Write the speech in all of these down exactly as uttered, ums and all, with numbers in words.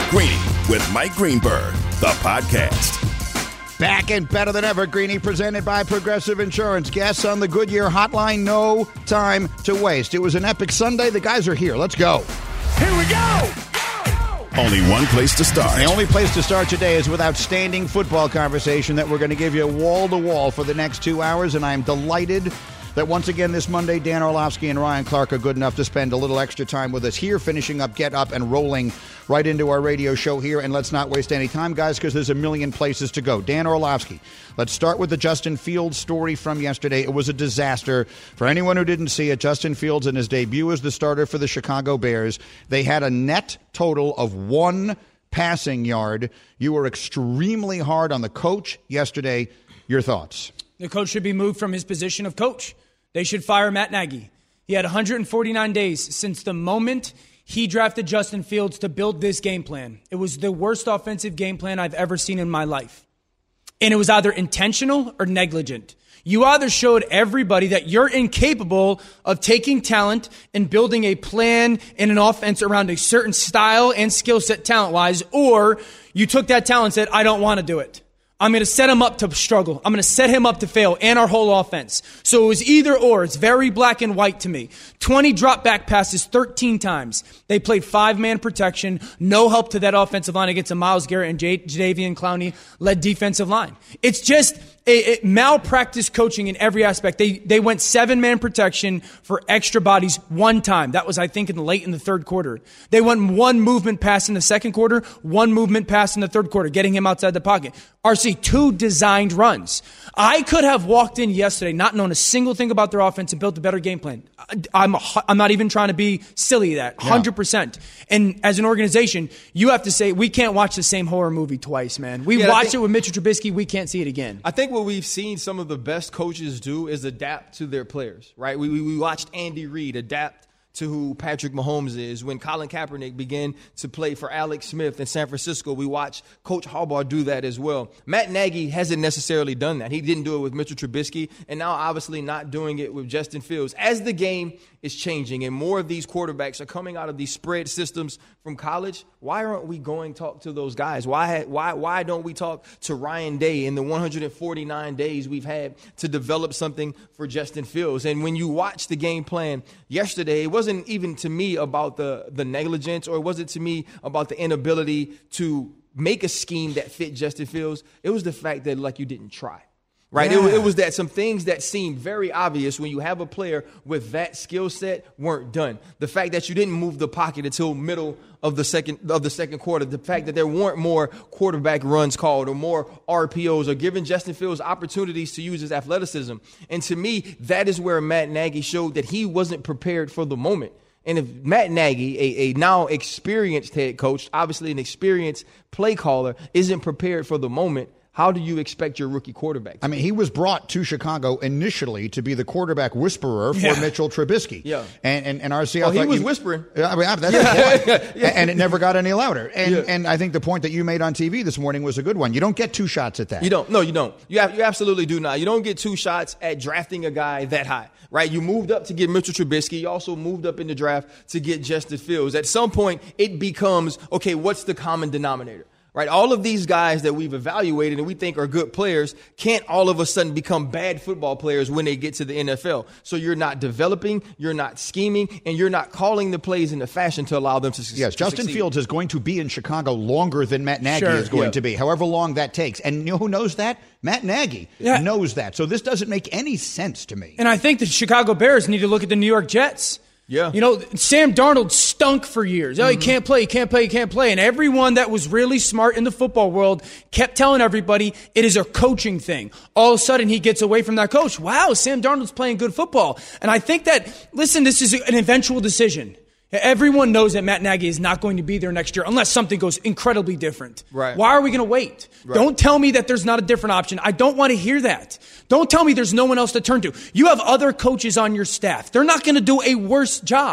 Greeny with Mike Greenberg, the podcast. Back and better than ever, Greeny, presented by Progressive Insurance. Guests on the Goodyear Hotline, no time to waste. It was an epic Sunday. The guys are here. Let's go. Here we go! Only one place to start. The only place to start today is with outstanding football conversation that we're going to give you wall-to-wall for the next two hours, and I am delighted that once again this Monday, Dan Orlovsky and Ryan Clark are good enough to spend a little extra time with us here, finishing up Get Up and rolling right into our radio show here. And let's not waste any time, guys, because there's a million places to go. Dan Orlovsky, let's start with the Justin Fields story from yesterday. It was a disaster. For anyone who didn't see it, Justin Fields in his debut as the starter for the Chicago Bears, they had a net total of one passing yard. You were extremely hard on the coach yesterday. Your thoughts? The coach should be moved from his position of coach. They should fire Matt Nagy. He had one hundred forty-nine days since the moment he drafted Justin Fields to build this game plan. It was the worst offensive game plan I've ever seen in my life. And it was either intentional or negligent. You either showed everybody that you're incapable of taking talent and building a plan and an offense around a certain style and skill set talent-wise, or you took that talent and said, I don't want to do it. I'm going to set him up to struggle. I'm going to set him up to fail and our whole offense. So it was either or. It's very black and white to me. twenty drop back passes thirteen times. They played five-man protection. No help to that offensive line against a Myles Garrett and J- Jadeveon Clowney-led defensive line. It's just a, a malpractice coaching in every aspect. They they went seven-man protection for extra bodies one time. That was, I think, in the late in the third quarter. They went one movement pass in the second quarter, one movement pass in the third quarter, getting him outside the pocket. R C, two designed runs. I could have walked in yesterday not knowing a single thing about their offense and built a better game plan. I'm I'm not even trying to be silly at that. one hundred percent. And as an organization, you have to say, we can't watch the same horror movie twice, man. We yeah, watched think, it with Mitchell Trubisky. We can't see it again. I think what we've seen some of the best coaches do is adapt to their players, right? We, we, we watched Andy Reid adapt to who Patrick Mahomes is. When Colin Kaepernick began to play for Alex Smith in San Francisco, we watched Coach Harbaugh do that as well. Matt Nagy hasn't necessarily done that. He didn't do it with Mitchell Trubisky, and now obviously not doing it with Justin Fields. As the game is changing and more of these quarterbacks are coming out of these spread systems from college, why aren't we going to talk to those guys? Why, why, why don't we talk to Ryan Day in the one hundred forty-nine days we've had to develop something for Justin Fields? And when you watch the game plan yesterday, it wasn't wasn't even to me about the, the negligence, or it wasn't to me about the inability to make a scheme that fit Justin Fields. It was the fact that, like, you didn't try. Right? Yeah. It, it was that some things that seemed very obvious when you have a player with that skill set weren't done. The fact that you didn't move the pocket until middle of the second of the second quarter. The fact that there weren't more quarterback runs called or more R P Os or giving Justin Fields opportunities to use his athleticism. And to me, that is where Matt Nagy showed that he wasn't prepared for the moment. And if Matt Nagy, a, a now experienced head coach, obviously an experienced play caller, isn't prepared for the moment, how do you expect your rookie quarterback to I mean, he was brought to Chicago initially to be the quarterback whisperer for yeah. Mitchell Trubisky. Yeah. And, and, and R C, well, he was you, whispering. I mean, that's yeah. the point. yeah. And it never got any louder. And yeah. and I think the point that you made on T V this morning was a good one. You don't get two shots at that. You don't. No, you don't. You, have, you absolutely do not. You don't get two shots at drafting a guy that high, right? You moved up to get Mitchell Trubisky. You also moved up in the draft to get Justin Fields. At some point, it becomes, okay, what's the common denominator? Right, all of these guys that we've evaluated and we think are good players can't all of a sudden become bad football players when they get to the N F L. So you're not developing, you're not scheming, and you're not calling the plays in a fashion to allow them to succeed. Yes, Justin succeed. Fields is going to be in Chicago longer than Matt Nagy sure. is going yeah. to be, however long that takes. And you know who knows that? Matt Nagy yeah. knows that. So this doesn't make any sense to me. And I think the Chicago Bears need to look at the New York Jets. Yeah. You know, Sam Darnold stunk for years. Oh, mm-hmm. he can't play, he can't play, he can't play. And everyone that was really smart in the football world kept telling everybody it is a coaching thing. All of a sudden, he gets away from that coach. Wow, Sam Darnold's playing good football. And I think that, listen, this is an eventual decision. Everyone knows that Matt Nagy is not going to be there next year unless something goes incredibly different. Right. Why are we going to wait? Right. Don't tell me that there's not a different option. I don't want to hear that. Don't tell me there's no one else to turn to. You have other coaches on your staff. They're not going to do a worse job.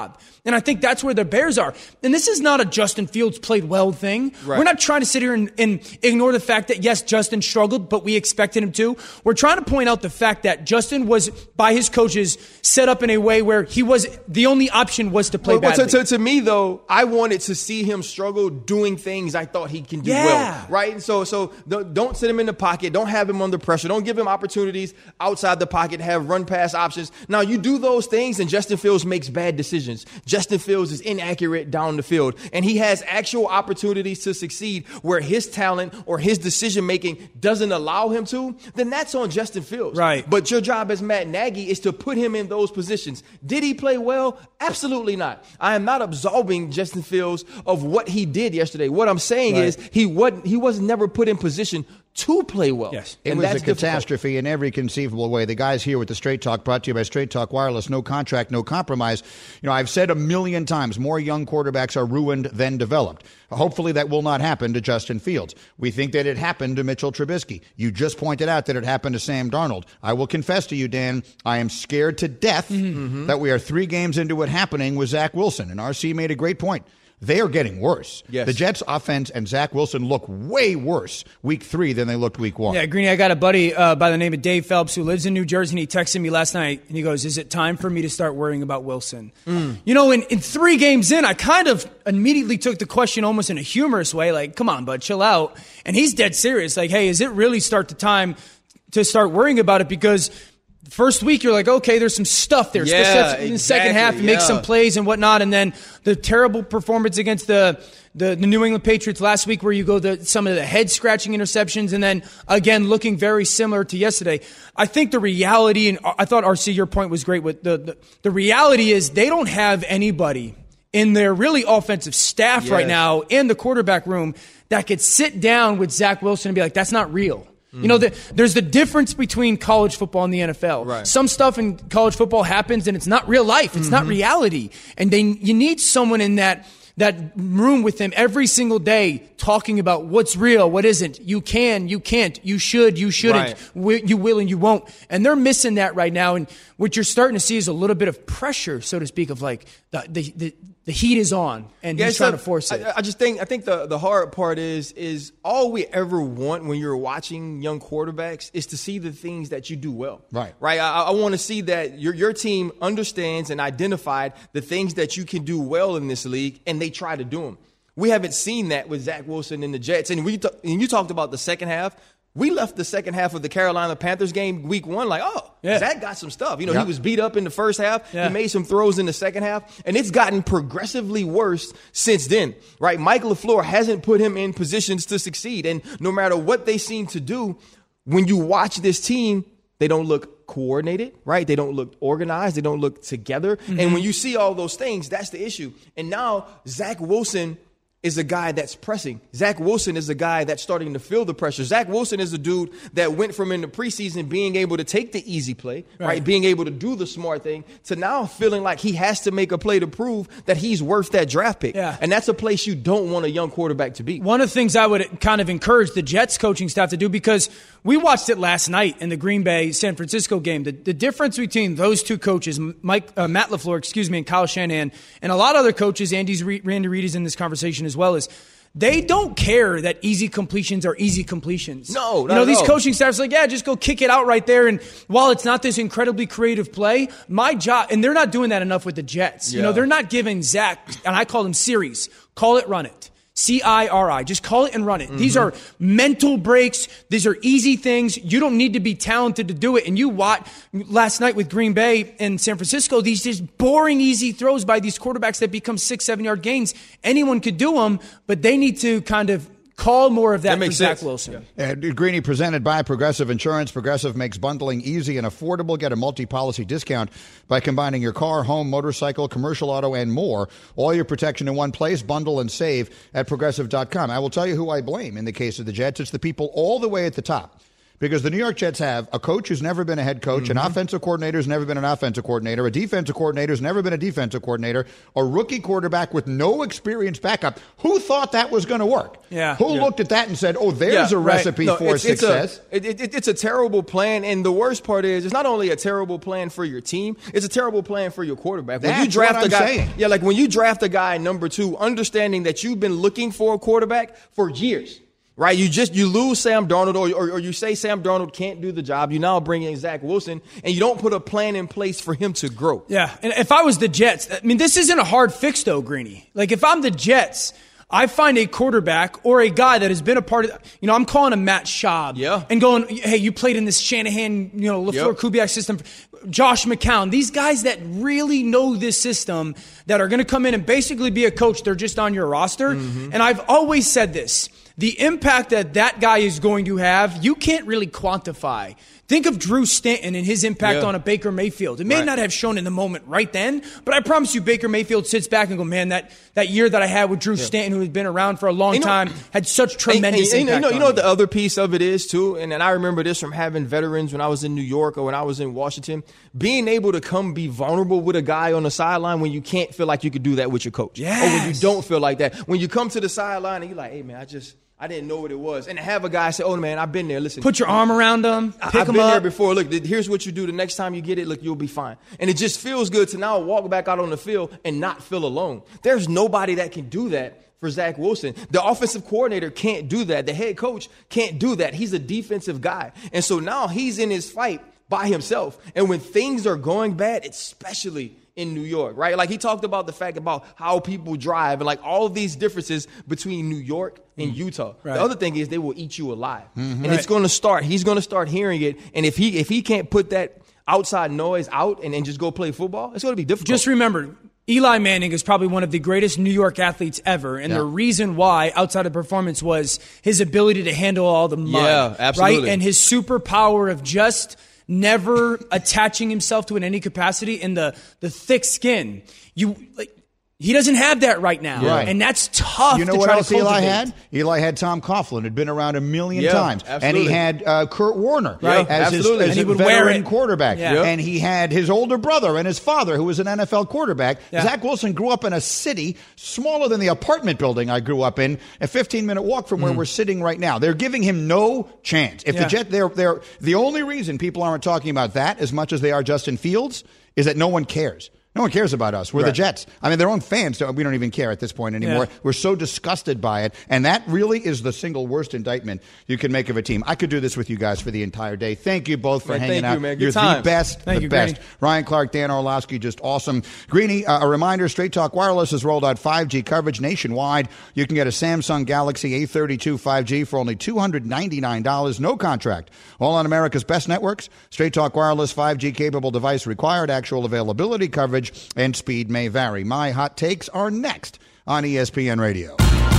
And I think that's where the Bears are. And this is not a Justin Fields played well thing. Right. We're not trying to sit here and, and ignore the fact that, yes, Justin struggled, but we expected him to. We're trying to point out the fact that Justin was, by his coaches, set up in a way where he was, the only option was to play well, badly. To, to, to me, though, I wanted to see him struggle doing things I thought he can do yeah. well. Right? And so, so don't sit him in the pocket. Don't have him under pressure. Don't give him opportunities outside the pocket to have run-pass options. Now, you do those things, and Justin Fields makes bad decisions. Justin Fields is inaccurate down the field, and he has actual opportunities to succeed where his talent or his decision-making doesn't allow him to, then that's on Justin Fields. Right. But your job as Matt Nagy is to put him in those positions. Did he play well? Absolutely not. I am not absolving Justin Fields of what he did yesterday. What I'm saying right. is he wasn't, he was never put in position to play well. Yes. It and was that's a catastrophe difficult. In every conceivable way. The guys here with the Straight Talk, brought to you by Straight Talk Wireless, no contract, no compromise. You know, I've said a million times, more young quarterbacks are ruined than developed. Hopefully that will not happen to Justin Fields. We think that it happened to Mitchell Trubisky. You just pointed out that it happened to Sam Darnold. I will confess to you, Dan, I am scared to death mm-hmm. that we are three games into it happening with Zach Wilson. And R C made a great point. They are getting worse. Yes. The Jets' offense and Zach Wilson look way worse week three than they looked week one. Yeah, Greeny, I got a buddy uh, by the name of Dave Phelps who lives in New Jersey, and he texted me last night, and he goes, is it time for me to start worrying about Wilson? Mm. You know, in, in three games in, I kind of immediately took the question almost in a humorous way, like, come on, bud, chill out. And he's dead serious. Like, hey, is it really start the time to start worrying about it? Because first week, you're like, okay, there's some stuff there. Yeah, exactly, in the second half, yeah. make some plays and whatnot. And then the terrible performance against the, the, the New England Patriots last week where you go to some of the head-scratching interceptions and then, again, looking very similar to yesterday. I think the reality, and I thought, R C, your point was great. With the, the, the reality is they don't have anybody in their really offensive staff yes. right now in the quarterback room that could sit down with Zach Wilson and be like, that's not real. You know, the, there's the difference between college football and the N F L. Right. Some stuff in college football happens and it's not real life. It's mm-hmm. not reality. And they, you need someone in that that room with them every single day talking about what's real, what isn't. You can, you can't, you should, you shouldn't, right. you will and you won't. And they're missing that right now. And what you're starting to see is a little bit of pressure, so to speak, of like the the, the, the heat is on and yeah, he's trying to force it. I, I just think I think the, the hard part is is all we ever want when you're watching young quarterbacks is to see the things that you do well. Right. Right. I, I want to see that your your team understands and identified the things that you can do well in this league, and they try to do them. We haven't seen that with Zach Wilson and the Jets. And we t- and you talked about the second half. We left the second half of the Carolina Panthers game week one like, oh, yeah. Zach got some stuff. You know, yep. he was beat up in the first half. Yeah. He made some throws in the second half. And it's gotten progressively worse since then, right? Mike LaFleur hasn't put him in positions to succeed. And no matter what they seem to do, when you watch this team, they don't look coordinated, right? They don't look organized. They don't look together. Mm-hmm. And when you see all those things, that's the issue. And now Zach Wilson is a guy that's pressing. Zach Wilson is a guy that's starting to feel the pressure. Zach Wilson is a dude that went from in the preseason being able to take the easy play, right, right being able to do the smart thing, to now feeling like he has to make a play to prove that he's worth that draft pick. Yeah. And that's a place you don't want a young quarterback to be. One of the things I would kind of encourage the Jets coaching staff to do, because we watched it last night in the Green Bay-San Francisco game, the, the difference between those two coaches, Mike, uh, Matt LaFleur, excuse me, and Kyle Shanahan, and a lot of other coaches, Andy's, Randy Reed is in this conversation as well, is they don't care that easy completions are easy completions. No, you know, these no. coaching staffs are like, yeah, just go kick it out right there. And while it's not this incredibly creative play, my job, and they're not doing that enough with the Jets. Yeah. You know, they're not giving Zach, and I call them series, call it, run it. C I R I. Just call it and run it. Mm-hmm. These are mental breaks. These are easy things. You don't need to be talented to do it. And you watch last night with Green Bay and San Francisco, these just boring, easy throws by these quarterbacks that become six, seven yard gains. Anyone could do them, but they need to kind of call more of that, that for Zach Wilson. Yeah. Uh, Greeny, presented by Progressive Insurance. Progressive makes bundling easy and affordable. Get a multi-policy discount by combining your car, home, motorcycle, commercial auto, and more. All your protection in one place. Bundle and save at Progressive dot com. I will tell you who I blame in the case of the Jets. It's the people all the way at the top. Because the New York Jets have a coach who's never been a head coach, mm-hmm. an offensive coordinator who's never been an offensive coordinator, a defensive coordinator who's never been a defensive coordinator, a rookie quarterback with no experienced backup. Who thought that was going to work? Yeah. Who yeah. looked at that and said, oh, there's yeah, a right. recipe no, for it's, success? It's a, it, it, it's a terrible plan, and the worst part is it's not only a terrible plan for your team, it's a terrible plan for your quarterback. When That's you draft what a guy, I'm saying. Yeah, like when you draft a guy number two, understanding that you've been looking for a quarterback for years. Right, you just you lose Sam Darnold, or, or or you say Sam Darnold can't do the job. You now bring in Zach Wilson, and you don't put a plan in place for him to grow. Yeah, and if I was the Jets, I mean, this isn't a hard fix, though, Greeny. Like, if I'm the Jets, I find a quarterback or a guy that has been a part of, you know, I'm calling him Matt Schaub. Yeah. And going, hey, you played in this Shanahan, you know, LaFleur Yep. Kubiak system. Josh McCown, these guys that really know this system that are going to come in and basically be a coach, they're just on your roster. Mm-hmm. And I've always said this. The impact that that guy is going to have, you can't really quantify. Think of Drew Stanton and his impact yeah. on a Baker Mayfield. It may right. not have shown in the moment right then, but I promise you Baker Mayfield sits back and go, man, that, that year that I had with Drew yeah. Stanton, who had been around for a long you know, time, had such tremendous and, and, impact and, you know, on you know me. what the other piece of it is, too? And, and I remember this from having veterans when I was in New York or when I was in Washington. Being able to come be vulnerable with a guy on the sideline when you can't feel like you could do that with your coach. Yes. Or when you don't feel like that. When you come to the sideline and you're like, hey, man, I just – I didn't know what it was. And to have a guy say, oh, man, I've been there. Listen. Put your arm around them. Pick I've them been up. there before. Look, here's what you do. The next time you get it, look, you'll be fine. And it just feels good to now walk back out on the field and not feel alone. There's nobody that can do that for Zach Wilson. The offensive coordinator can't do that. The head coach can't do that. He's a defensive guy. And so now he's in his fight by himself. And when things are going bad, especially in New York, right? Like he talked about the fact about how people drive and like all of these differences between New York and Utah. Right. The other thing is they will eat you alive. Mm-hmm. And right. it's going to start. He's going to start hearing it. And if he if he can't put that outside noise out and then just go play football, it's going to be difficult. Just remember, Eli Manning is probably one of the greatest New York athletes ever. And yeah. the reason why, outside of performance, was his ability to handle all the mud. Yeah, absolutely. Right? And his superpower of just never attaching himself to it in any capacity, and the the thick skin. You like he doesn't have that right now, right. and that's tough. You know to what try else to Eli cultivate. had? Eli had Tom Coughlin, had been around a million yeah, times, absolutely. and he had uh, Kurt Warner right. as absolutely. his, as and he a would veteran wear it. quarterback, yeah. and he had his older brother and his father, who was an N F L quarterback. Yeah. Zach Wilson grew up in a city smaller than the apartment building I grew up in, a fifteen minute walk from where mm. we're sitting right now. They're giving him no chance. If yeah. the Jet, they're they're the only reason people aren't talking about that as much as they are Justin Fields is that no one cares. No one cares about us. We're right. the Jets. I mean, their own fans, we don't even care at this point anymore. Yeah. We're so disgusted by it. And that really is the single worst indictment you can make of a team. I could do this with you guys for the entire day. Thank you both for man, hanging thank out. You, man. Good You're times. the best, thank the you, best. Greeny. Ryan Clark, Dan Orlovsky, just awesome. Greeny, uh, a reminder, Straight Talk Wireless has rolled out five G coverage nationwide. You can get a Samsung Galaxy A thirty-two five G for only two hundred ninety-nine dollars. No contract. All on America's best networks. Straight Talk Wireless five G capable device required. Actual availability, coverage, and speed may vary. My hot takes are next on E S P N Radio.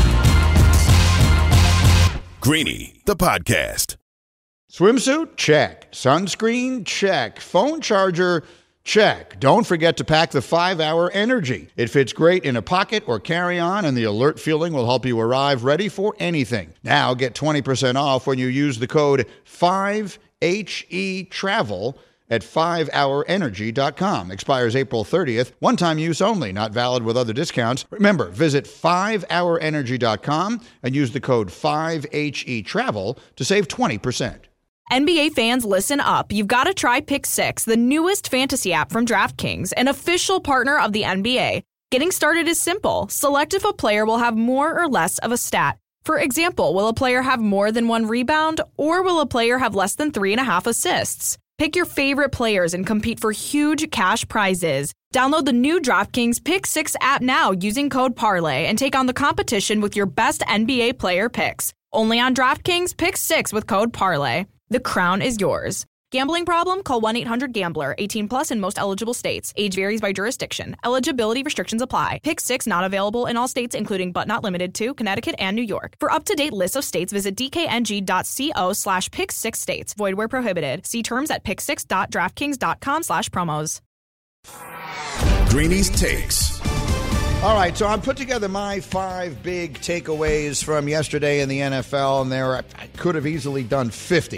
Greeny, the podcast. Swimsuit? Check. Sunscreen? Check. Phone charger? Check. Don't forget to pack the five hour Energy. It fits great in a pocket or carry-on, and the alert feeling will help you arrive ready for anything. Now get twenty percent off when you use the code five H E travel at five hour energy dot com. Expires April thirtieth. One-time use only. Not valid with other discounts. Remember, visit five hour energy dot com and use the code five H E travel to save twenty percent. N B A fans, listen up. You've got to try Pick Six, the newest fantasy app from DraftKings, an official partner of the N B A. Getting started is simple. Select if a player will have more or less of a stat. For example, will a player have more than one rebound, or will a player have less than three and a half assists? Pick your favorite players and compete for huge cash prizes. Download the new DraftKings Pick Six app now using code Parlay and take on the competition with your best N B A player picks. Only on DraftKings Pick Six with code Parlay. The crown is yours. Gambling problem? Call one eight hundred gambler. eighteen plus in most eligible states. Age varies by jurisdiction. Eligibility restrictions apply. Pick Six not available in all states, including but not limited to Connecticut and New York. For up-to-date lists of states, visit dkng.co slash pick six states. Void where prohibited. See terms at pick six dot draftkings dot com slash promos. Greeny's Takes. All right, so I put together my five big takeaways from yesterday in the N F L, and there I could have easily done fifty.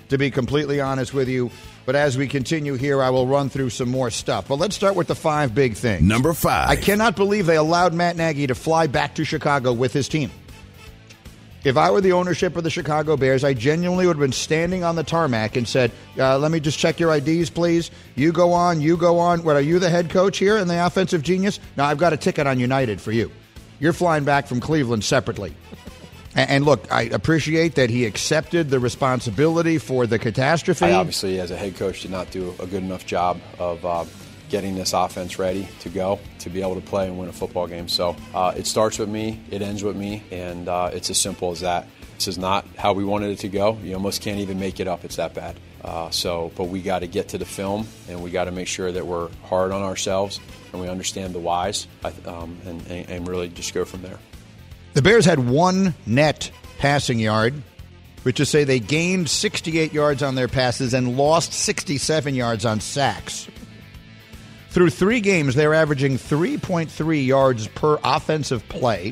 to be completely honest with you. But as we continue here, I will run through some more stuff. But let's start with the five big things. Number five. I cannot believe they allowed Matt Nagy to fly back to Chicago with his team. If I were the ownership of the Chicago Bears, I genuinely would have been standing on the tarmac and said, uh, let me just check your I Ds, please. You go on, you go on. What, are you the head coach here and the offensive genius? No, I've got a ticket on United for you. You're flying back from Cleveland separately. and, and look, I appreciate that he accepted the responsibility for the catastrophe. I obviously, as a head coach, did not do a good enough job of uh, getting this offense ready to go, to be able to play and win a football game. So uh, it starts with me, it ends with me, and uh, it's as simple as that. This is not how we wanted it to go. You almost can't even make it up. It's that bad. Uh, so, but we got to get to the film, and we got to make sure that we're hard on ourselves and we understand the whys, um, and, and, and really just go from there. The Bears had one net passing yard, which is to say they gained sixty-eight yards on their passes and lost sixty-seven yards on sacks. Through three games, they're averaging three point three yards per offensive play,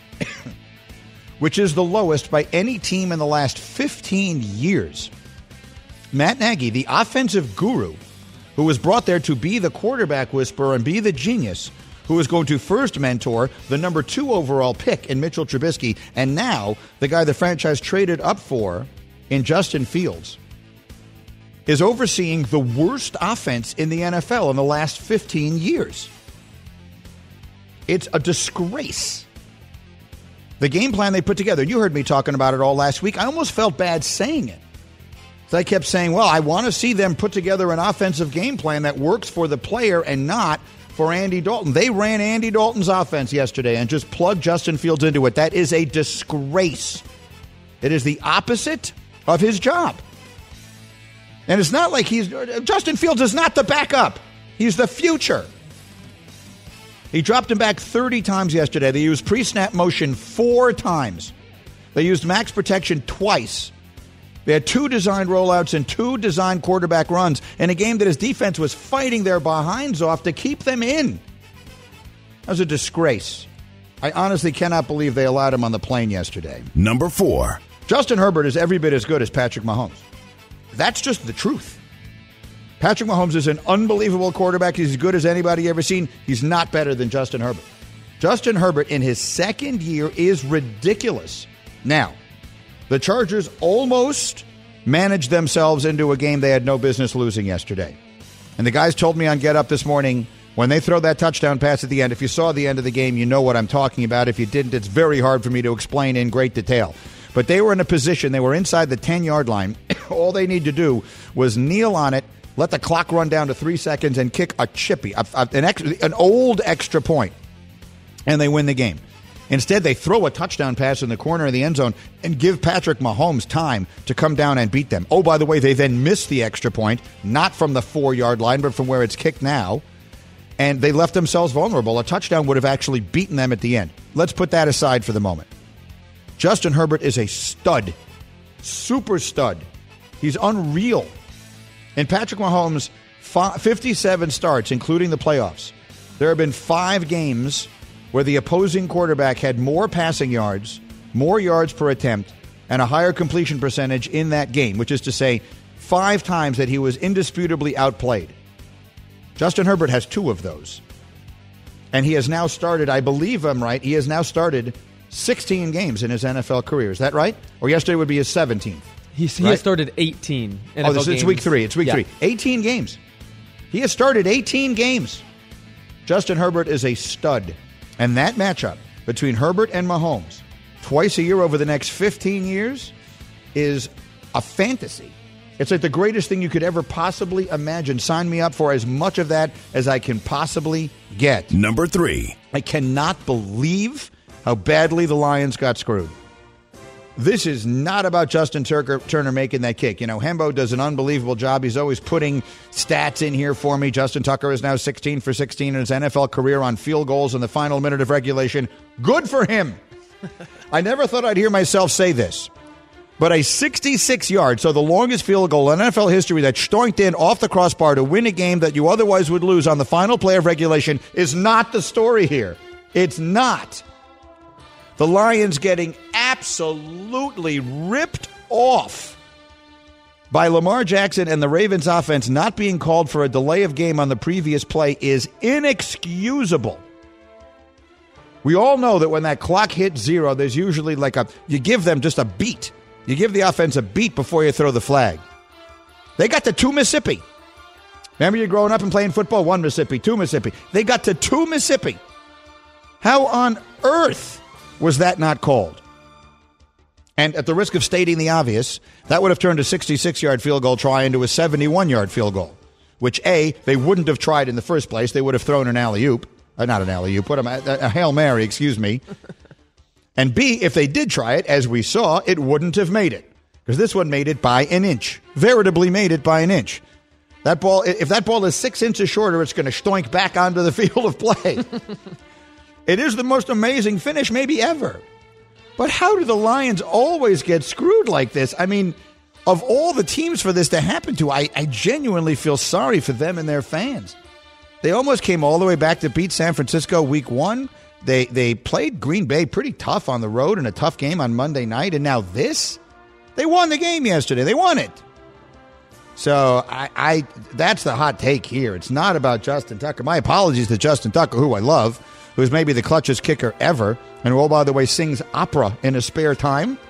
which is the lowest by any team in the last fifteen years. Matt Nagy, the offensive guru, who was brought there to be the quarterback whisperer and be the genius, who was going to first mentor the number two overall pick in Mitchell Trubisky, and now the guy the franchise traded up for in Justin Fields, is overseeing the worst offense in the N F L in the last fifteen years. It's a disgrace. The game plan they put together, you heard me talking about it all last week. I almost felt bad saying it. So I kept saying, well, I want to see them put together an offensive game plan that works for the player and not for Andy Dalton. They ran Andy Dalton's offense yesterday and just plugged Justin Fields into it. That is a disgrace. It is the opposite of his job. And it's not like he's... Justin Fields is not the backup. He's the future. He dropped him back thirty times yesterday. They used pre-snap motion four times. They used max protection twice. They had two designed rollouts and two designed quarterback runs in a game that his defense was fighting their behinds off to keep them in. That was a disgrace. I honestly cannot believe they allowed him on the plane yesterday. Number four. Justin Herbert is every bit as good as Patrick Mahomes. That's just the truth. Patrick Mahomes is an unbelievable quarterback. He's as good as anybody ever seen. He's not better than Justin Herbert. Justin Herbert in his second year is ridiculous. Now, the Chargers almost managed themselves into a game they had no business losing yesterday. And the guys told me on Get Up this morning, when they throw that touchdown pass at the end, if you saw the end of the game, you know what I'm talking about. If you didn't, it's very hard for me to explain in great detail. But they were in a position, they were inside the ten-yard line. All they need to do was kneel on it, let the clock run down to three seconds, and kick a chippy, a, a, an, extra, an old extra point, and they win the game. Instead, they throw a touchdown pass in the corner of the end zone and give Patrick Mahomes time to come down and beat them. Oh, by the way, they then miss the extra point, not from the four-yard line, but from where it's kicked now, and they left themselves vulnerable. A touchdown would have actually beaten them at the end. Let's put that aside for the moment. Justin Herbert is a stud, super stud. He's unreal. And Patrick Mahomes, fifty-seven starts, including the playoffs. There have been five games where the opposing quarterback had more passing yards, more yards per attempt, and a higher completion percentage in that game, which is to say five times that he was indisputably outplayed. Justin Herbert has two of those. And he has now started, I believe I'm right, he has now started sixteen games in his N F L career. Is that right? Or yesterday would be his seventeenth. He's, he right? has started eighteen N F L oh, this, games. It's week three. It's week yeah. three. eighteen games. He has started eighteen games. Justin Herbert is a stud. And that matchup between Herbert and Mahomes twice a year over the next fifteen years is a fantasy. It's like the greatest thing you could ever possibly imagine. Sign me up for as much of that as I can possibly get. Number three. I cannot believe how badly the Lions got screwed. This is not about Justin Turner, Turner making that kick. You know, Hembo does an unbelievable job. He's always putting stats in here for me. Justin Tucker is now sixteen for sixteen in his N F L career on field goals in the final minute of regulation. Good for him. I never thought I'd hear myself say this. But a sixty-six yard, so the longest field goal in N F L history that stoinked in off the crossbar to win a game that you otherwise would lose on the final play of regulation is not the story here. It's not. The Lions getting absolutely ripped off by Lamar Jackson and the Ravens offense not being called for a delay of game on the previous play is inexcusable. We all know that when that clock hits zero, there's usually like a, you give them just a beat. You give the offense a beat before you throw the flag. They got to two Mississippi. Remember you growing up and playing football? One Mississippi, two Mississippi. They got to two Mississippi. How on earth was that not called? And at the risk of stating the obvious, that would have turned a sixty-six-yard field goal try into a seventy-one-yard field goal, which, A, they wouldn't have tried in the first place. They would have thrown an alley-oop. Uh, not an alley-oop, put them a, a Hail Mary, excuse me. And B, if they did try it, as we saw, it wouldn't have made it. Because this one made it by an inch. Veritably made it by an inch. That ball, if that ball is six inches shorter, it's going to stoink back onto the field of play. It is the most amazing finish maybe ever. But how do the Lions always get screwed like this? I mean, of all the teams for this to happen to, I, I genuinely feel sorry for them and their fans. They almost came all the way back to beat San Francisco week one. They they played Green Bay pretty tough on the road in a tough game on Monday night. And now this? They won the game yesterday. They won it. So I, I that's the hot take here. It's not about Justin Tucker. My apologies to Justin Tucker, who I love, who's maybe the clutchest kicker ever, and who, oh, by the way, sings opera in his spare time.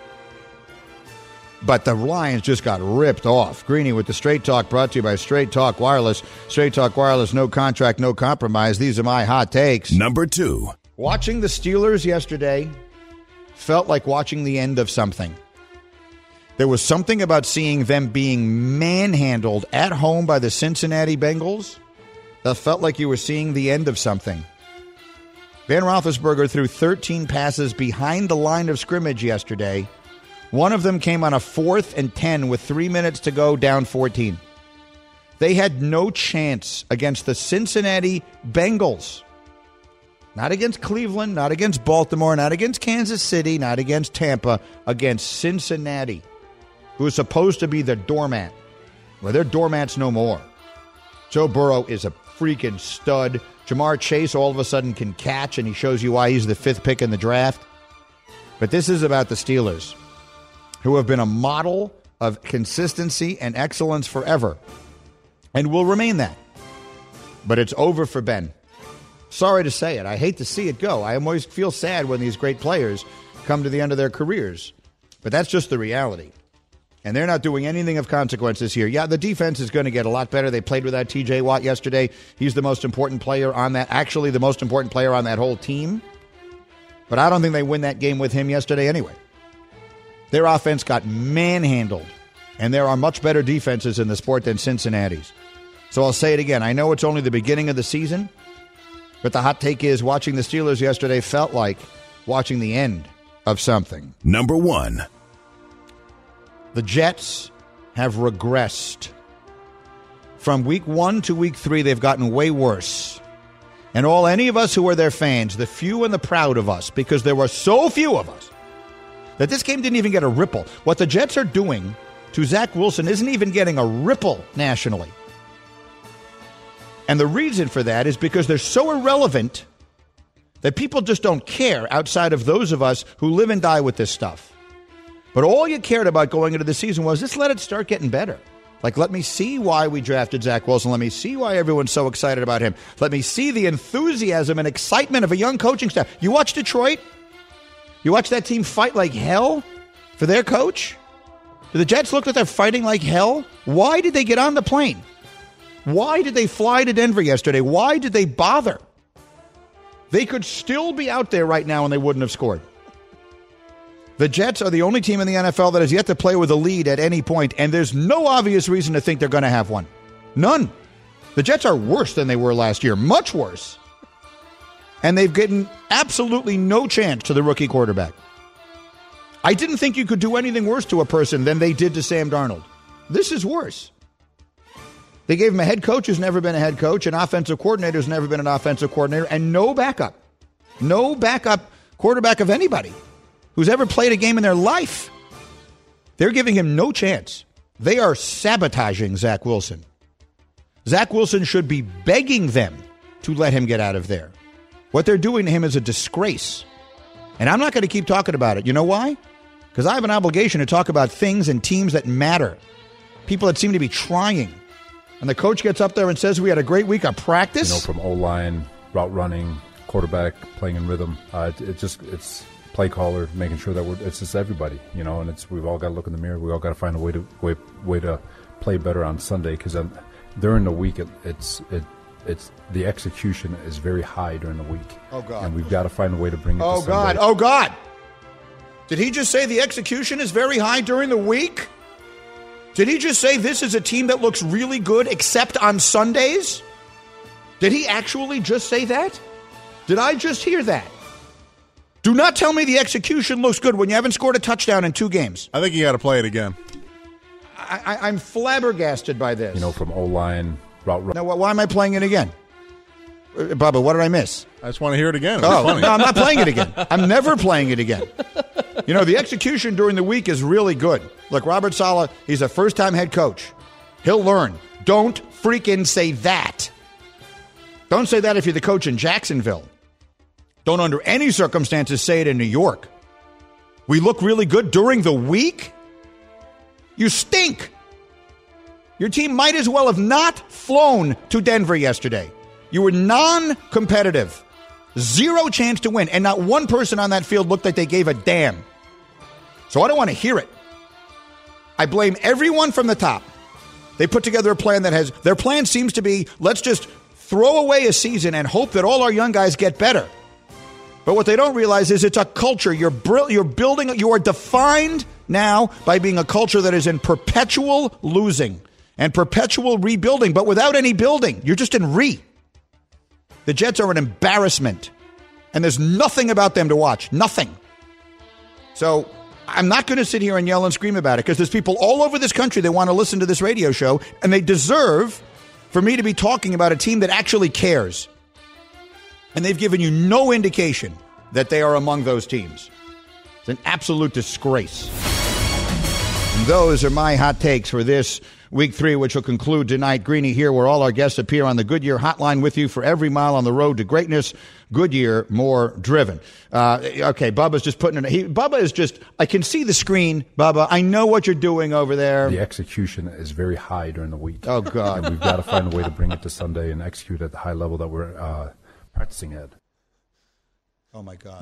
But the Lions just got ripped off. Greeny with the Straight Talk, brought to you by Straight Talk Wireless. Straight Talk Wireless, no contract, no compromise. These are my hot takes. Number two. Watching the Steelers yesterday felt like watching the end of something. There was something about seeing them being manhandled at home by the Cincinnati Bengals that felt like you were seeing the end of something. Ben Roethlisberger threw thirteen passes behind the line of scrimmage yesterday. One of them came on a fourth and ten with three minutes to go, down fourteen. They had no chance against the Cincinnati Bengals. Not against Cleveland, not against Baltimore, not against Kansas City, not against Tampa, against Cincinnati, who is supposed to be the doormat. Well, they're doormats no more. Joe Burrow is a freaking stud. Jamar Chase all of a sudden can catch, and he shows you why he's the fifth pick in the draft. But this is about the Steelers, who have been a model of consistency and excellence forever, and will remain that. But it's over for Ben. Sorry to say it. I hate to see it go. I always feel sad when these great players come to the end of their careers. But that's just the reality. And they're not doing anything of consequences here. Yeah, the defense is going to get a lot better. They played without T J Watt yesterday. He's the most important player on that, actually the most important player on that whole team. But I don't think they win that game with him yesterday anyway. Their offense got manhandled, and there are much better defenses in the sport than Cincinnati's. So I'll say it again. I know it's only the beginning of the season, but the hot take is watching the Steelers yesterday felt like watching the end of something. Number one. The Jets have regressed. From week one to week three, they've gotten way worse. And all any of us who are their fans, the few and the proud of us, because there were so few of us, that this game didn't even get a ripple. What the Jets are doing to Zach Wilson isn't even getting a ripple nationally. And the reason for that is because they're so irrelevant that people just don't care outside of those of us who live and die with this stuff. But all you cared about going into the season was, just let it start getting better. Like, let me see why we drafted Zach Wilson. Let me see why everyone's so excited about him. Let me see the enthusiasm and excitement of a young coaching staff. You watch Detroit? You watch that team fight like hell for their coach? Do the Jets look like they're fighting like hell? Why did they get on the plane? Why did they fly to Denver yesterday? Why did they bother? They could still be out there right now and they wouldn't have scored. The Jets are the only team in the N F L that has yet to play with a lead at any point, and there's no obvious reason to think they're going to have one. None. The Jets are worse than they were last year, much worse. And they've gotten absolutely no chance to the rookie quarterback. I didn't think you could do anything worse to a person than they did to Sam Darnold. This is worse. They gave him a head coach who's never been a head coach, an offensive coordinator who's never been an offensive coordinator, and no backup. No backup quarterback of anybody who's ever played a game in their life. They're giving him no chance. They are sabotaging Zach Wilson. Zach Wilson should be begging them to let him get out of there. What they're doing to him is a disgrace. And I'm not going to keep talking about it. You know why? Because I have an obligation to talk about things and teams that matter. people that seem to be trying. And the coach gets up there and says we had a great week of practice. You know, from O-line, route running, quarterback playing in rhythm. Uh, it, it just it's play caller, making sure that we're it's just everybody, you know, and it's we've all got to look in the mirror. We all got to find a way to way, way to play better on Sunday because during the week it, it's it it's the execution is very high during the week. Oh God! And we've got to find a way to bring it. Oh to God! Sunday. Oh God! Did he just say the execution is very high during the week? Did he just say this is a team that looks really good except on Sundays? Did he actually just say that? Did I just hear that? Do not tell me the execution looks good when you haven't scored a touchdown in two games. I think you got to play it again. I, I, I'm flabbergasted by this. You know, from O-line, route running. Now, why am I playing it again? Uh, Bubba, what did I miss? I just want to hear it again. It's oh, funny. No, I'm not playing it again. I'm never playing it again. You know, the execution during the week is really good. Look, Robert Saleh, he's a first-time head coach. He'll learn. Don't freaking say that. Don't say that if you're the coach in Jacksonville. Don't under any circumstances say it in New York. We look really good during the week? You stink. Your team might as well have not flown to Denver yesterday. You were non-competitive. Zero chance to win. And not one person on that field looked like they gave a damn. So I don't want to hear it. I blame everyone from the top. They put together a plan that has, their plan seems to be, let's just throw away a season and hope that all our young guys get better. But what they don't realize is it's a culture. You're, br- you're building, you are defined now by being a culture that is in perpetual losing and perpetual rebuilding, but without any building. You're just in re. The Jets are an embarrassment, and there's nothing about them to watch. Nothing. So I'm not going to sit here and yell and scream about it because there's people all over this country that want to listen to this radio show, and they deserve for me to be talking about a team that actually cares. And they've given you no indication that they are among those teams. It's an absolute disgrace. And those are my hot takes for this week three, which will conclude tonight. Greeny here, where all our guests appear on the Goodyear Hotline with you for every mile on the road to greatness. Goodyear, more driven. Uh, okay, Bubba's just putting it. He, Bubba is just, I can see the screen, Bubba. I know what you're doing over there. The execution is very high during the week. Oh, God. And we've got to find a way to bring it to Sunday and execute at the high level that we're uh, practicing at. Oh, my God.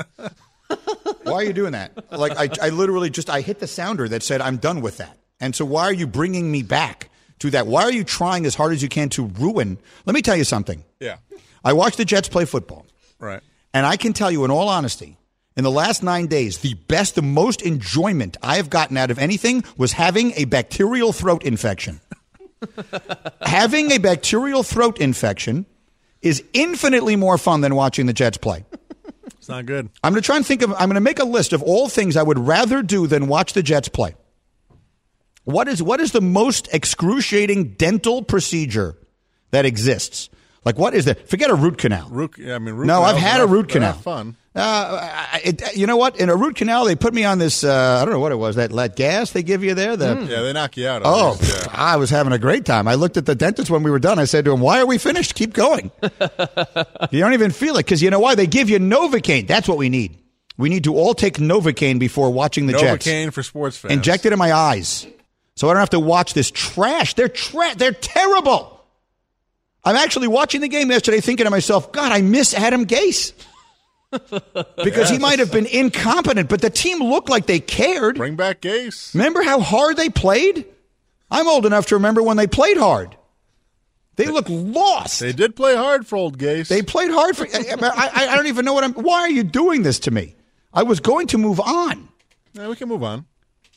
Why are you doing that? Like, I, I literally just, I hit the sounder that said, I'm done with that. And so why are you bringing me back to that? Why are you trying as hard as you can to ruin? Let me tell you something. Yeah. I watched the Jets play football. Right. And I can tell you in all honesty, in the last nine days, the best, the most enjoyment I have gotten out of anything was having a bacterial throat infection. Having a bacterial throat infection is infinitely more fun than watching the Jets play. It's not good. I'm going to try and think of, I'm going to make a list of all things I would rather do than watch the Jets play. What is what is the most excruciating dental procedure that exists? Like, what is that? Forget a root canal. Root, yeah, I mean, root no, I've had a root canal. Fun. Uh, it, you know what? In a root canal, they put me on this. Uh, I don't know what it was. That, that gas they give you there. The, mm. Yeah, they knock you out. Oh, yeah. I was having a great time. I looked at the dentist when we were done. I said to him, "Why are we finished? Keep going." You don't even feel it because you know why? They give you Novocaine. That's what we need. We need to all take Novocaine before watching the Novocaine Jets. Novocaine for sports fans. Inject it in my eyes. So I don't have to watch this trash. They're tra- They're terrible. I'm actually watching the game yesterday thinking to myself, God, I miss Adam Gase. Because yes. He might have been incompetent, but the team looked like they cared. Bring back Gase. Remember how hard they played? I'm old enough to remember when they played hard. They, they look lost. They did play hard for old Gase. They played hard for I, I, I don't even know what I'm... Why are you doing this to me? I was going to move on. Yeah, we can move on.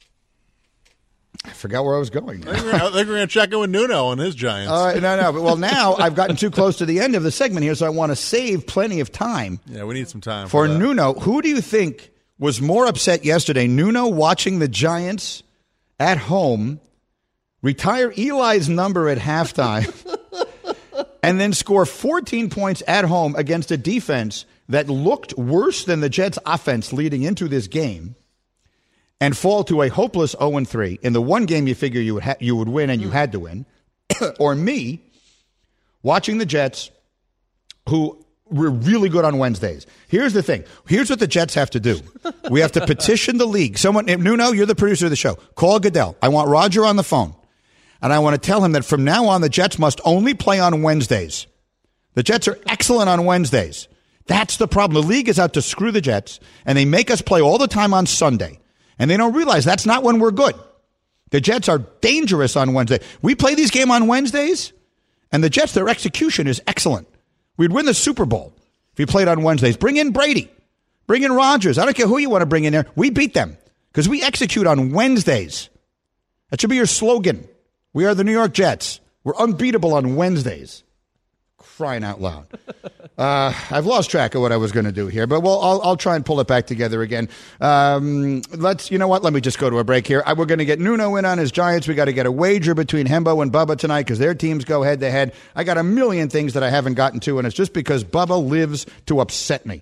I forgot where I was going. I think we're going to check in with Nuno and his Giants. Uh, no, no. But, well, now I've gotten too close to the end of the segment here, so I want to save plenty of time. Yeah, we need some time for, for that. Nuno. Who do you think was more upset yesterday? Nuno watching the Giants at home, retire Eli's number at halftime, and then score fourteen points at home against a defense that looked worse than the Jets' offense leading into this game, and fall to a hopeless oh and three in the one game you figure you would ha- you would win and you had to win, or me watching the Jets, who were really good on Wednesdays. Here's the thing. Here's what the Jets have to do. We have to petition the league. Someone, Nuno, you're the producer of the show. Call Goodell. I want Roger on the phone. And I want to tell him that from now on, the Jets must only play on Wednesdays. The Jets are excellent on Wednesdays. That's the problem. The league is out to screw the Jets, and they make us play all the time on Sunday. And they don't realize that's not when we're good. The Jets are dangerous on Wednesday. We play these games on Wednesdays, and the Jets, their execution is excellent. We'd win the Super Bowl if we played on Wednesdays. Bring in Brady. Bring in Rodgers. I don't care who you want to bring in there. We beat them because we execute on Wednesdays. That should be your slogan. We are the New York Jets. We're unbeatable on Wednesdays. Crying out loud. Uh, I've lost track of what I was going to do here, but well, I'll, I'll try and pull it back together again. Um, let's, you know what? Let me just go to a break here. I, we're going to get Nuno in on his Giants. We got to get a wager between Hembo and Bubba tonight because their teams go head to head. I got a million things that I haven't gotten to, and it's just because Bubba lives to upset me.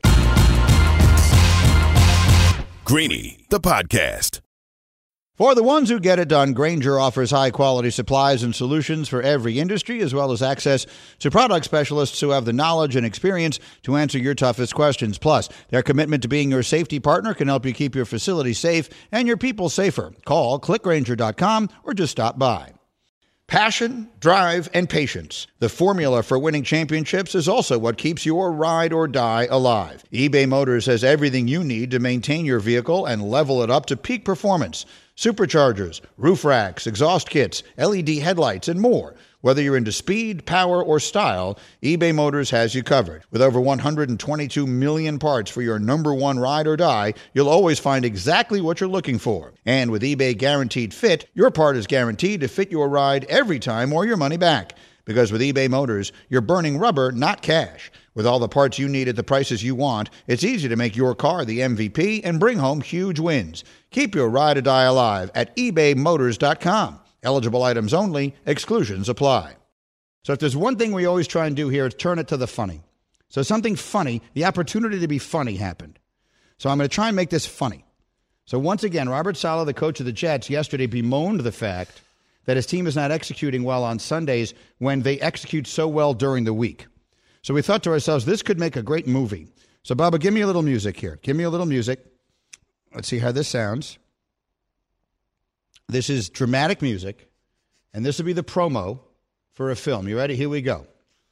Greeny, the podcast. For the ones who get it done, Grainger offers high-quality supplies and solutions for every industry, as well as access to product specialists who have the knowledge and experience to answer your toughest questions. Plus, their commitment to being your safety partner can help you keep your facility safe and your people safer. Call click grainger dot com or just stop by. Passion, drive, and patience. The formula for winning championships is also what keeps your ride or die alive. eBay Motors has everything you need to maintain your vehicle and level it up to peak performance. Superchargers, roof racks, exhaust kits, L E D headlights, and more. Whether you're into speed, power, or style, eBay Motors has you covered. With over one hundred twenty-two million parts for your number one ride or die, you'll always find exactly what you're looking for. And with eBay Guaranteed Fit, your part is guaranteed to fit your ride every time or your money back. Because with eBay Motors, you're burning rubber, not cash. With all the parts you need at the prices you want, it's easy to make your car the M V P and bring home huge wins. Keep your ride or die alive at ebay motors dot com. Eligible items only. Exclusions apply. So if there's one thing we always try and do here, it's turn it to the funny. So something funny, the opportunity to be funny happened. So I'm going to try and make this funny. So once again, Robert Saleh, the coach of the Jets, yesterday bemoaned the fact that his team is not executing well on Sundays when they execute so well during the week. So we thought to ourselves, this could make a great movie. So, Bubba, give me a little music here. Give me a little music. Let's see how this sounds. This is dramatic music, and this will be the promo for a film. You ready? Here we go.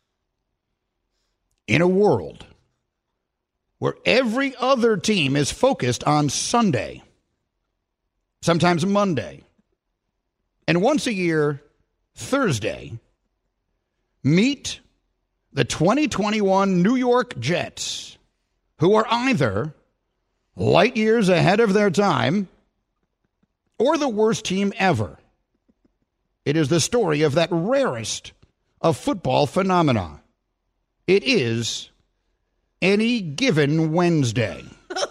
In a world where every other team is focused on Sunday, sometimes Monday, and once a year, Thursday, meet the twenty twenty-one New York Jets, who are either light years ahead of their time or the worst team ever. It is the story of that rarest of football phenomena. It is Any Given Wednesday.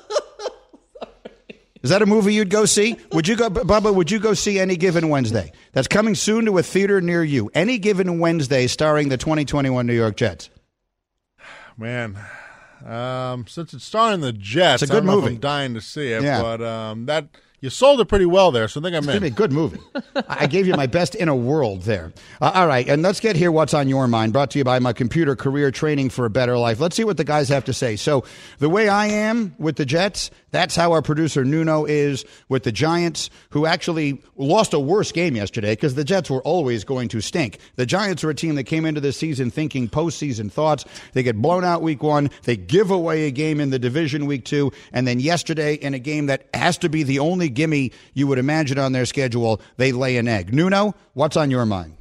Is that a movie you'd go see? Would you go, Bubba, would you go see Any Given Wednesday? That's coming soon to a theater near you. Any Given Wednesday starring the twenty twenty-one New York Jets. Man, um, since it's starring the Jets, it's a good I don't know movie. if I'm dying to see it, yeah. but um, that you sold it pretty well there, so I think I'm in. It's a good movie. I gave you my best in a world there. Uh, all right, and let's get here what's on your mind, brought to you by my computer career training for a better life. Let's see what the guys have to say. So the way I am with the Jets, that's how our producer Nuno is with the Giants, who actually lost a worse game yesterday because the Jets were always going to stink. The Giants are a team that came into this season thinking postseason thoughts. They get blown out week one. They give away a game in the division week two. And then yesterday, in a game that has to be the only gimme you would imagine on their schedule, they lay an egg. Nuno, what's on your mind?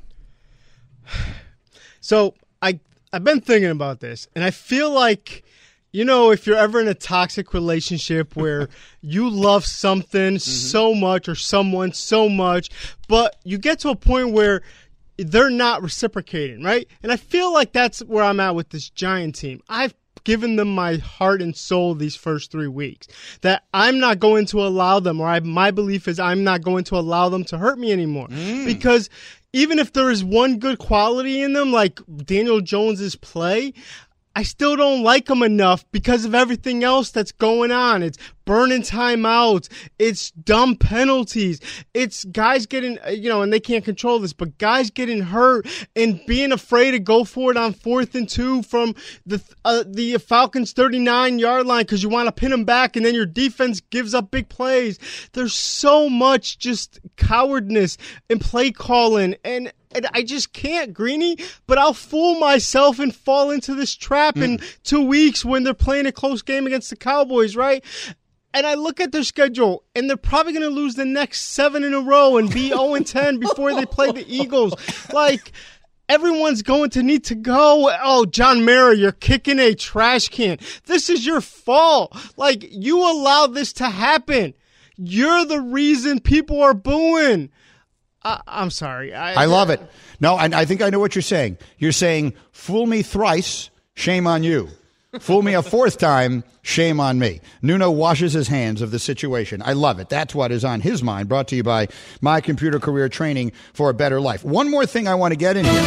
So I, I've been thinking about this, and I feel like, you know, if you're ever in a toxic relationship where you love something mm-hmm. so much or someone so much, but you get to a point where they're not reciprocating, right? And I feel like that's where I'm at with this Giant team. I've given them my heart and soul these first three weeks, that I'm not going to allow them, or I, my belief is I'm not going to allow them to hurt me anymore. Mm. Because even if there is one good quality in them, like Daniel Jones's play, I still don't like them enough because of everything else that's going on. It's burning timeouts. It's dumb penalties. It's guys getting, you know, and they can't control this, but guys getting hurt and being afraid to go for it on fourth and two from the uh, the Falcons' thirty-nine-yard line because you want to pin them back, and then your defense gives up big plays. There's so much just cowardness and play calling, and And I just can't, Greeny, but I'll fool myself and fall into this trap mm. in two weeks when they're playing a close game against the Cowboys, right? And I look at their schedule, and they're probably going to lose the next seven in a row and be oh and ten before they play the Eagles. Like, everyone's going to need to go. Oh, John Mara, you're kicking a trash can. This is your fault. Like, you allowed this to happen. You're the reason people are booing. Uh, I'm sorry. I, I love it. No, I, I think I know what you're saying. You're saying, fool me thrice, shame on you. Fool me a fourth time, shame on me. Nuno washes his hands of the situation. I love it. That's what is on his mind. Brought to you by My Computer Career Training for a Better Life. One more thing I want to get in here.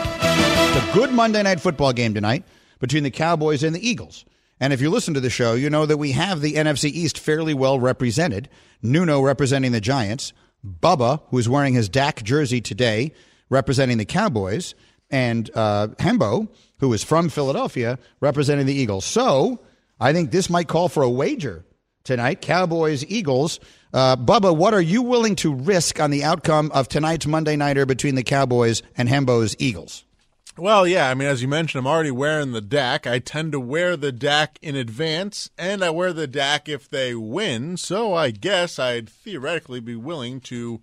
It's a good Monday Night Football game tonight between the Cowboys and the Eagles. And if you listen to the show, you know that we have the N F C East fairly well represented. Nuno representing the Giants. Bubba, who's wearing his Dak jersey today, representing the Cowboys, and uh, Hembo, who is from Philadelphia, representing the Eagles. So I think this might call for a wager tonight, Cowboys, Eagles. Uh, Bubba, what are you willing to risk on the outcome of tonight's Monday Nighter between the Cowboys and Hembo's Eagles? Well, yeah, I mean, as you mentioned, I'm already wearing the Dak. I tend to wear the Dak in advance, and I wear the Dak if they win. So I guess I'd theoretically be willing to,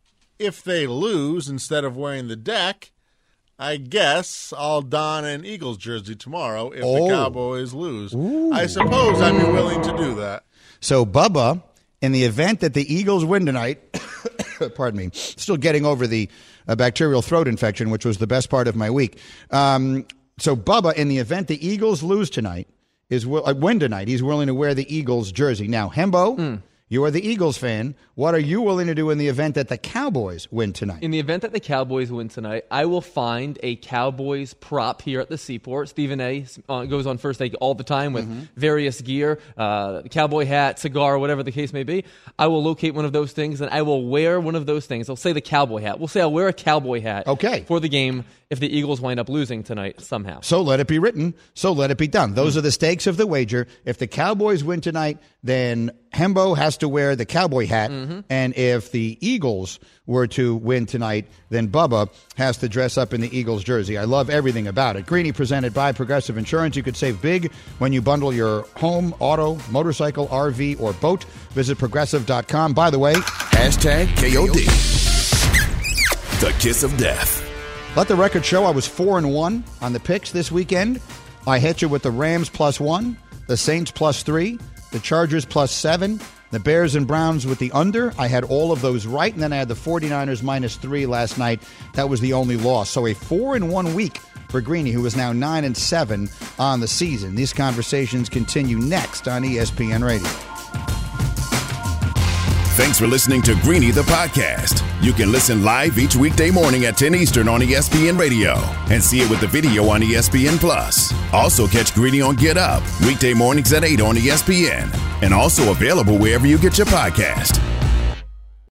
if they lose, instead of wearing the Dak, I guess I'll don an Eagles jersey tomorrow if oh. the Cowboys lose. Ooh. I suppose I'd be willing to do that. So, Bubba, in the event that the Eagles win tonight, pardon me, still getting over the a bacterial throat infection, which was the best part of my week. Um, so, Bubba, in the event the Eagles lose tonight, is will, uh, win tonight, he's willing to wear the Eagles jersey. Now, Hembo, mm. you are the Eagles fan. What are you willing to do in the event that the Cowboys win tonight? In the event that the Cowboys win tonight, I will find a Cowboys prop here at the Seaport. Stephen A. Uh, goes on First Take all the time with mm-hmm. various gear, uh, cowboy hat, cigar, whatever the case may be. I will locate one of those things, and I will wear one of those things. I'll say the cowboy hat. We'll say I'll wear a cowboy hat okay. for the game if the Eagles wind up losing tonight somehow. So let it be written. So let it be done. Those mm-hmm. are the stakes of the wager. If the Cowboys win tonight, then Hembo has to wear the cowboy hat. Mm-hmm. And if the Eagles were to win tonight, then Bubba has to dress up in the Eagles jersey. I love everything about it. Greeny presented by Progressive Insurance. You could save big when you bundle your home, auto, motorcycle, R V, or boat. Visit progressive dot com. By the way, hashtag K O D. The kiss of death. Let the record show I was four and one on the picks this weekend. I hit you with the Rams plus one, the Saints plus three, the Chargers plus seven, the Bears and Browns with the under. I had all of those right, and then I had the 49ers minus three last night. That was the only loss. So a four and one week for Greeny, who is now nine and seven on the season. These conversations continue next on E S P N Radio. Thanks for listening to Greeny the podcast. You can listen live each weekday morning at ten Eastern on E S P N Radio and see it with the video on E S P N Plus. Also catch Greeny on Get Up weekday mornings at eight on E S P N and also available wherever you get your podcast.